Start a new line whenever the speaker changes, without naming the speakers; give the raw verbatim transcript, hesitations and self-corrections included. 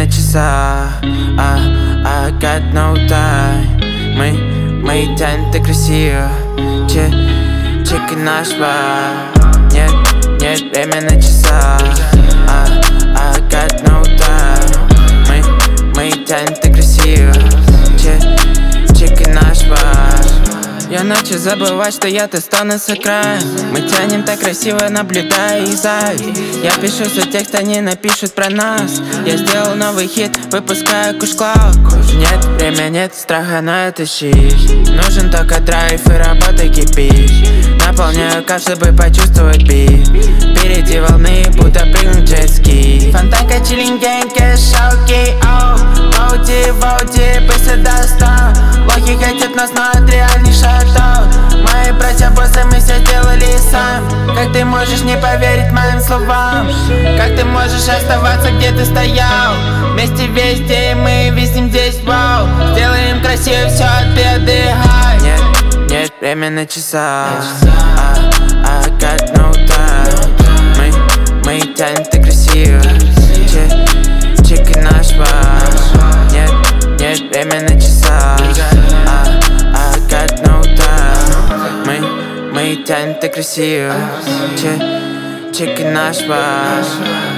на часах, а, I got no time. Мы, мы тянем так красиво, че, чек и наш бар. Нет, нет, время на часах, а, I got no time. Мы, мы тянем так красиво, че, чек и наш бар. Я начал забывать, что я-то стану с экрана. Мы тянем так красиво, наблюдая и зависть. Я пишу за тех, кто не напишут про нас. Я сделал новый хит, выпускаю Kush Cloud. Нет, время нет, страха на это щит. Нужен только драйв и работа кипит. Наполняю кайф, чтобы почувствовать бит. Впереди волны, будто прыгнуть джетски. Фонтанка, чиллинг, гэнг, кэш, окей, оу. Воути, воути, быстро достал. Лохи хотят нас, но от реальный шатаут. Мои братья-боссы, мы все сделали сам. Как ты можешь не поверить моим словам? Как ты можешь оставаться, где ты стоял? Вместе везде, мы висим здесь, вау. Сделаем красиво все, а ты отдыхай. Нет, нет, время на часах, I, I got no time. Мы, мы тянем так красиво, че, чек и наш бар. Нет, нет, время на часах, I, I got no time. Мы, мы тянем так красиво, че, чек и наш бар.